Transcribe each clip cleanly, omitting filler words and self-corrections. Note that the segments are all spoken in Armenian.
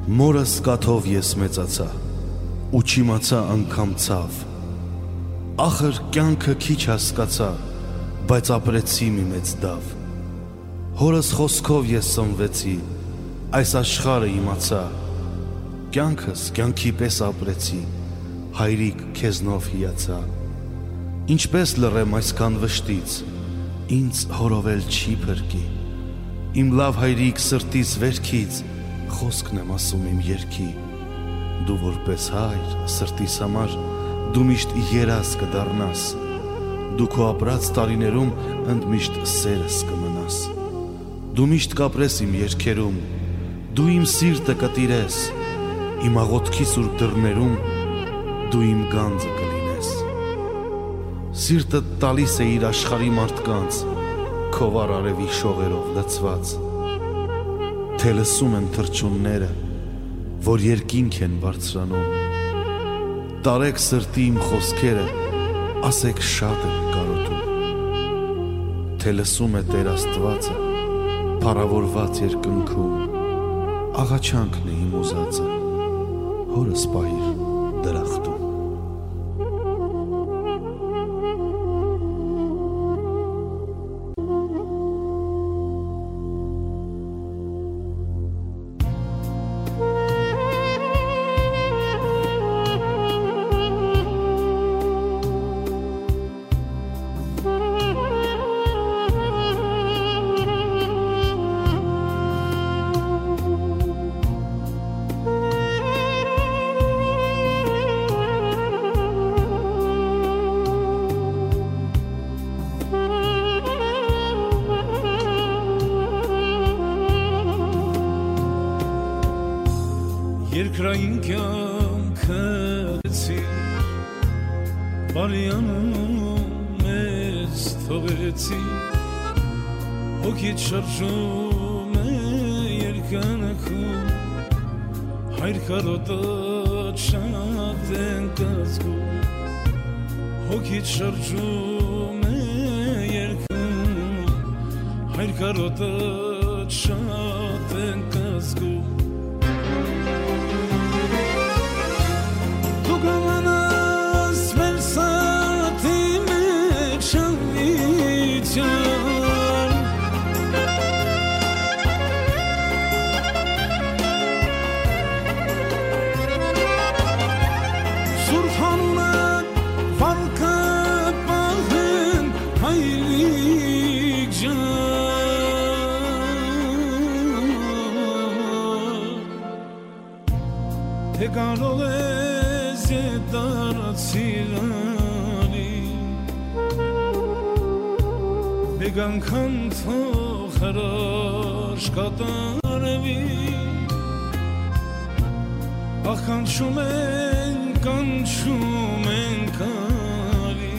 Մորս կաթով ես մեծացա, ու չիմացա անգամ ցավ, ախր կյանքը քիչ հասկացա, բայց ապրեցի մի մեծ դավ, հորս խոսքով ես սնվեցի, այս աշխարհը իմացա, կյանքս կյանքի պես ապրեցի, հայրիկ քեզնով հիացա, ինչպես լռեմ այսքան վշտից, ինձ հորովել չի փրկի, իմ լավ հայրիկ սրտիս վերքից, խոսքն եմ ասում իմ երգի, դու որպես հայր սրտիս համար, դու միշտ երազ կդառնաս, դու քո ապրած տարիներում ընդմիշտ սերս կմնաս, դու միշտ կապրես իմ երգերում, դու իմ սիրտը կտիրես, իմ աղոթքի սուրբ դռներում, դու իմ գանձը կլինես, սիրտը տալիս է իր աշխարհի մարդկանց, քո վառ արևի շողերով լցված, թե լսում եմ թռչունները, որ երկինք են բարձրանում, տարեք սրտի իմ խոսքերը, ասեք շատ եմ կարոտում, թե լսում է Տեր Աստվածը, փառավորված երկնքում, աղաչանքն է իմ ուզածը, հորս պահիր դրախտում։ Երկրային կյանքը լեցի, բարյանում մեզ թողեցի, հոգիդ շրջում է երկնքում, հայր կարոտոտ շատ ենք ազգում, հոգիդ շրջում է երկնքում, հայր կարոտոտ շատ ենք ազգում, թե կարող ես դարձիր անի, մեկ անգամ թող հրաշք կատարվի, ախ կանչում ենք արի,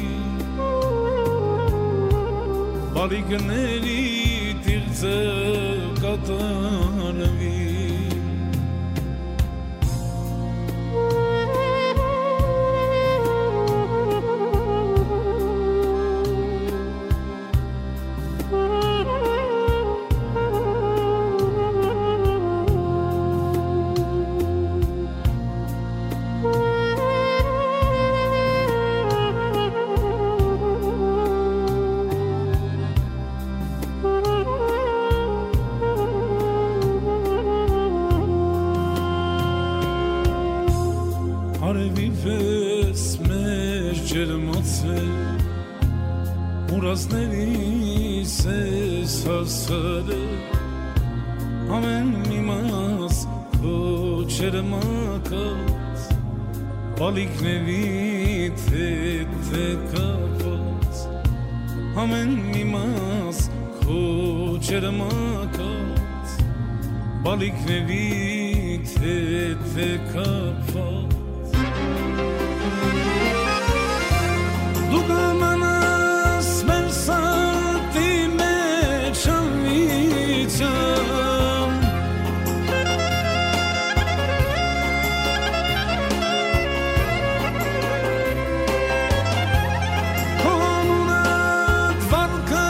բալիկների տիրձը կատարվի, արևի պես մեր ջերմացել, ուրացներիս ես հասարել, ամեն մի մաս քո ջերմակած, բալիկներիդ հետ է կապած, ամեն մի մաս քո ջերմակած, բալիկներիդ հետ է կապած, դու կամանաս մեր սրտի մեջ անվիճան, քո անունդ վարկը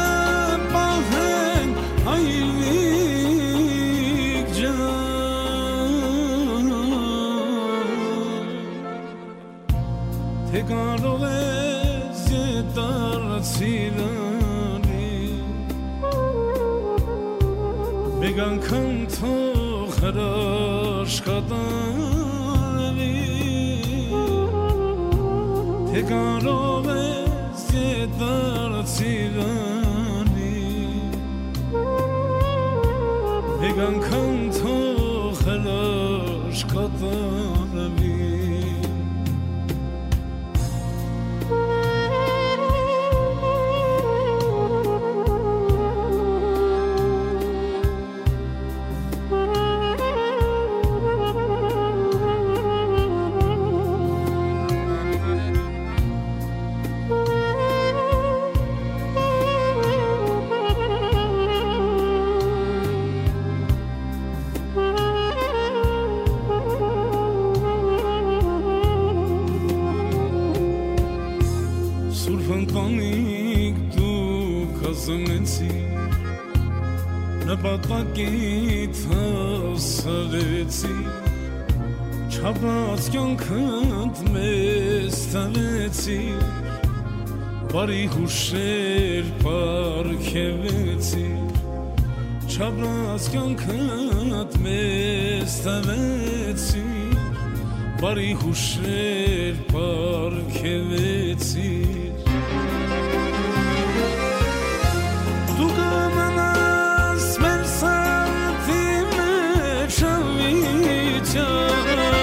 պահենք հայրիկ ջան, թե կարող ես դարձիլանի մեկ անգամ թող հրաշքատանվի թե կարող ես դարձիլանի մեկ անգամ թող հրաշքատանվի Ընտանիք դու կազմեցի նպատակիդ հասարեցի չափած կյանքդ մեզ տվեցի բարի հուշեր պարգևեցի չափած կյանքդ մեզ տվեցի բարի հուշեր պարգևեցի Tu կմնաս մեր սարդի մեջ ավիճան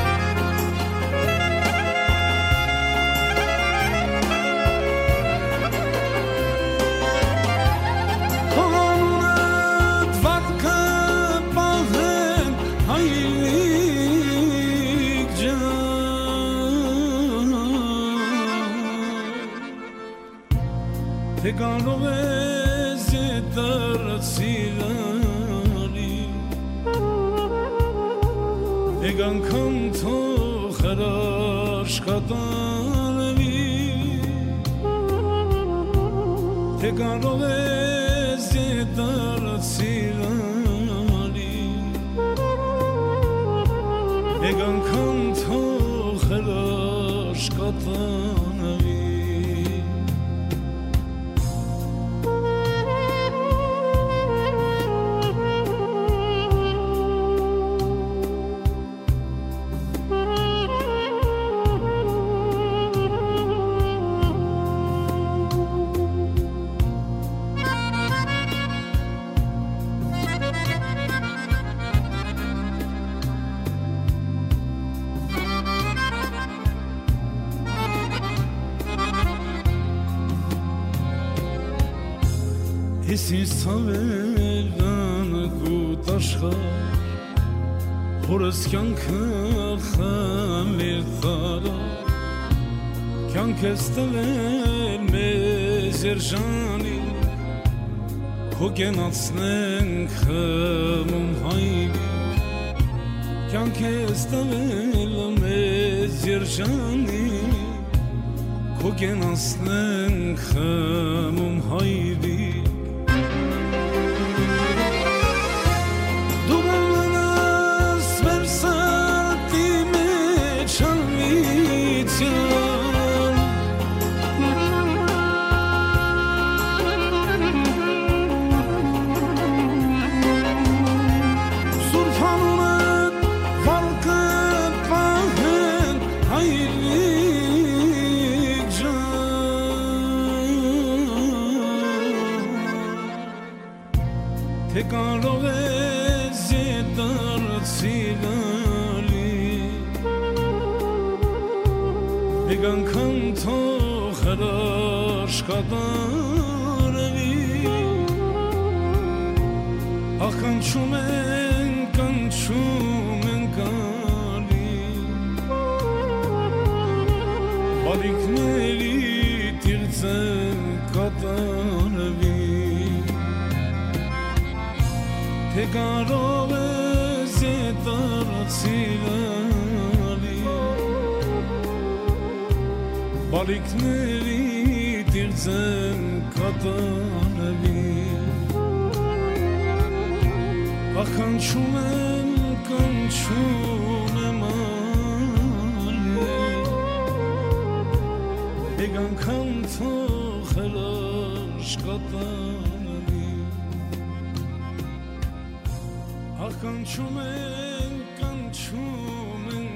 Քո անունդ վատքը պահեն հայրիկ ջան Թե կարող ես դարձիլանի մեկ անգամ թող հրաշքատանվի թե կարող ես դարձիլանի մեկ անգամ թող հրաշքատանվի Ես ինձ ցավել գուտ աշխար հորս կյանքը խամիր տարա կյանք ես տվել մեզ երջանի քո կենացնենք խմում հայրի կյանք ես տվել մեզ երջանի քո կենացնենք խմում հայրի Թե կարող ես դարձիլանի մեկ անգամ թող հրաշքատանվի ականչում են գալի բալիկների տիրձեն կատարվի Թե կարող ես դարձիլանի բալիկների տիրձեն կատարվի ականչում եմ կանչում եմ Եկ անգամ թողերաշ կատարվի Կանչում են